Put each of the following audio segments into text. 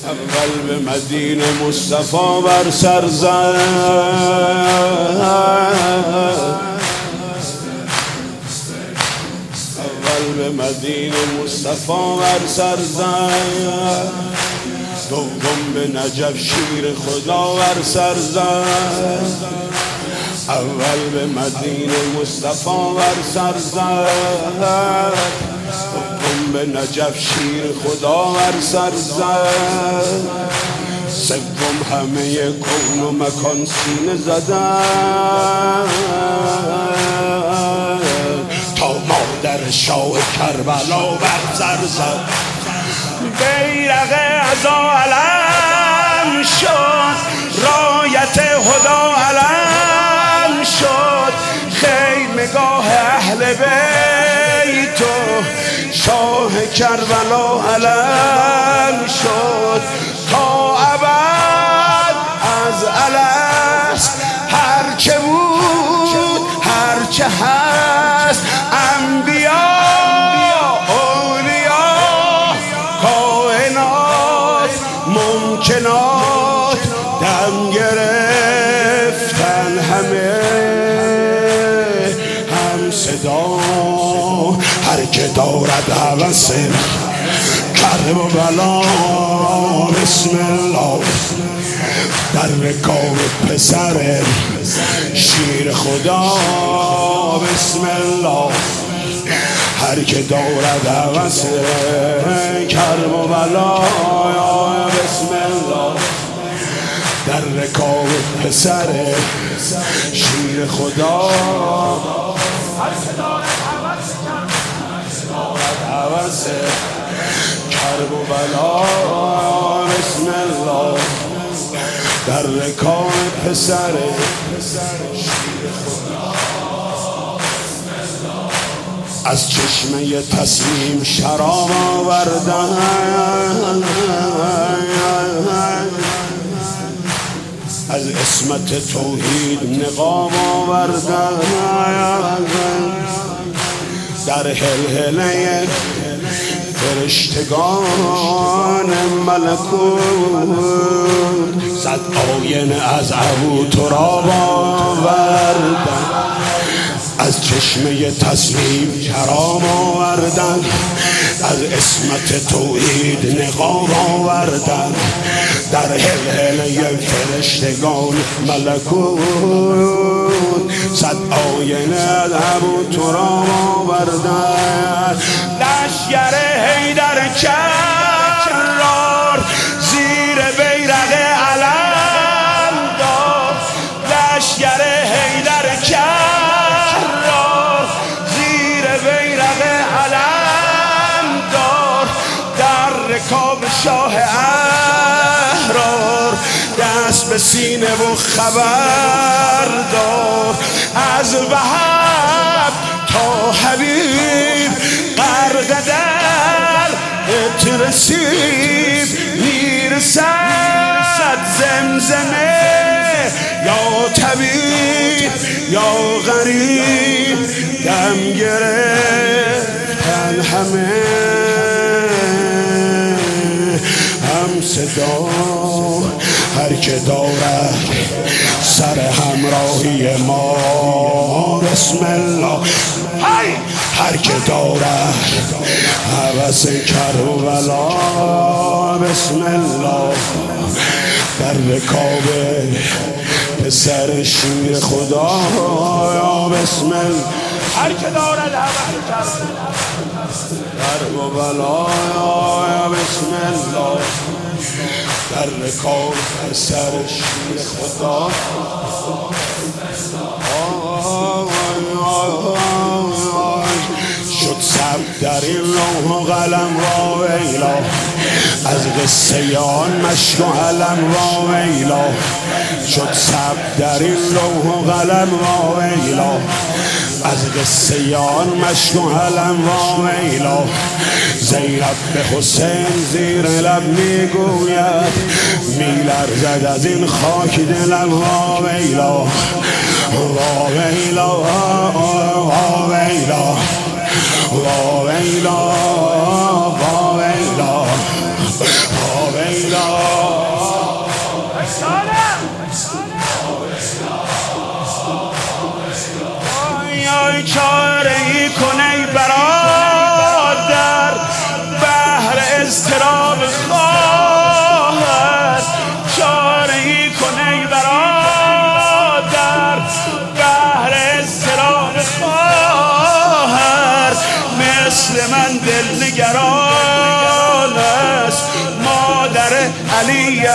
اول به مدینه مصطفی بر سر زد، اول به مدینه مصطفی بر سر زد، دوم به نجف شیر خدا بر سر زد، اول به مدینه مصطفی بر سر زد، دوم به نجف شیر خدا بر سر زد، سوم همه کون و مکان سینه زدن تا مادر شاه کربلا بر سر زد. بیرق عزا علم شد، رایت هدا علم شد، خیمگاه اهل بیت و شاه کربلا علم شد تا ابد. از الست هرچه بود هرچه هست، انبیا اولیا کائنات ممکنات، دم گرفتن همه هم صدا. هر که دارد هوس کرب و بلا، بسم الله در رکاب پسر شیر خدا، بسم الله. هر که دارد هوس کرب و بلا، بسم الله در رکاب پسر شیر خدا. هر که دارد هوس کرب و بلا، بسم الله در رکاب پسر شیر خدا. از چشمه تسلیم شراب آوردن، از عصمت توحید نقاب آوردن، در هلهله فرشتگان ملکوت صد آینه از ابو تراب آوردن، از چشمه تسلیم کرام آوردن، از عصمت توحید نقاب آوردن، در هلهله فرشتگان ملکوت صد آینه از ابو تراب آوردن. لشگر حیدر کرار زیر بیرق علم داد، لشگر حیدر کرار زیر بیرق علم داد، در رکاب شاه احرار دست به سینه و خبر دار. از وهب تا حبیب غرق در رسید، میرسد زمزمه یا طبیب یا غریب، دم گرفتن همه هم صدا. هر که دارد سر همراهی ما، بسم الله. هر که دارد هوس کربلا، بسم الله در رکاب پسر شیر خدا، بسم الله. هر که دارد هوس کربلا، بسم الله در رکاب پسر شیر خدا. شد ثبت در این لوح و قلم را ویلا، از قصه آن مشک و علم را ویلا. شد ثبت در این لوح و قلم را ویلا، از قصه آن مشک و علم را ویلا. زینب به حسین زیر لب میگوید، میلرزد از این خاک دلم وا ویلا، وا ویلا، وا ویلا، وا ویلا، وا ویلا. ویلا آی چاره ای کنی برادر بهر اضطراب خواهر چاره ای کنی برادر بهر اضطراب خواهر مثل من دل نگران است مادر علی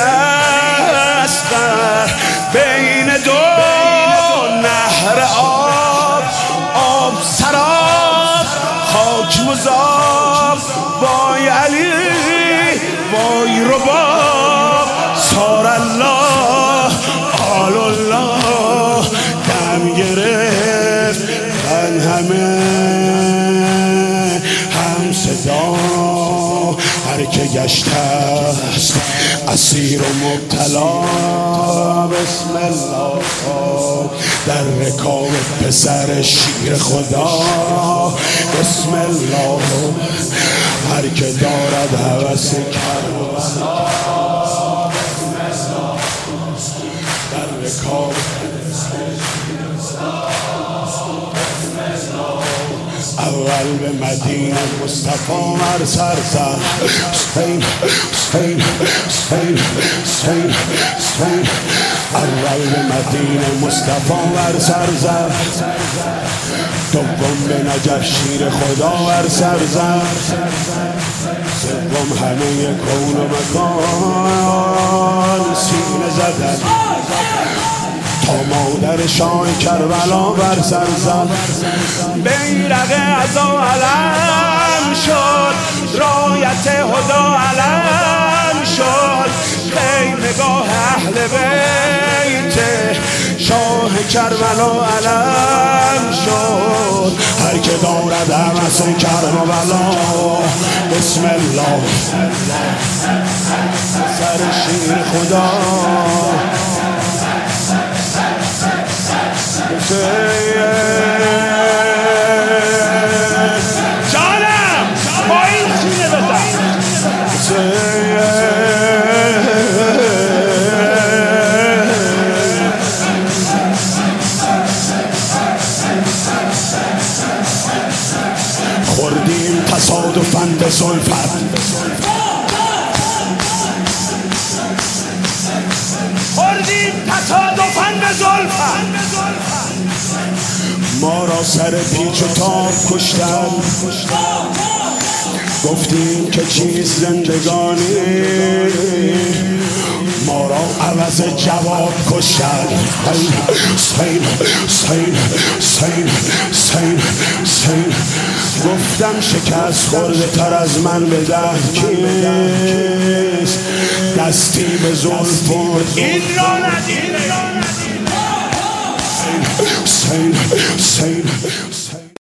اصغر بین دو نهر آب سراب خاک مذاب وای علی وای رباب سار الله آل الله دم گرفت من همه هم صدا هر که گشته است اسیر و مبتلا بسم الله در رکاب پسر شیر خدا بسم الله هر که دارد هوس کربلا در رکاب اول به مدینه مصطفی مر سر زد سین سین سین سین سین اول به مدینه مصطفی مر سر زد دوم به نجف شیر خدا ور سر زد سوم همه کون و مکان سینه زدن تا مادر شاه کربلا بر سر زد بیرق عزا علم شد رایت هدا علم شد خیمگاه اهل بیت شاه کربلا علم شد هر که دارد هوس کربلا بسم الله سر شیر خدا جانم با این سینه بزن خوردیم تصادفاً به زلفت خوردیم تصادفاً به زلفت ما را سر پیچ و تاب کشتن گفتیم که چیست زندگانی ما را عوض جواب کشتن سین سین سین سین سین گفتم شکست خورده تر از من بدن کیست دستی به زلف این را ندید سین سین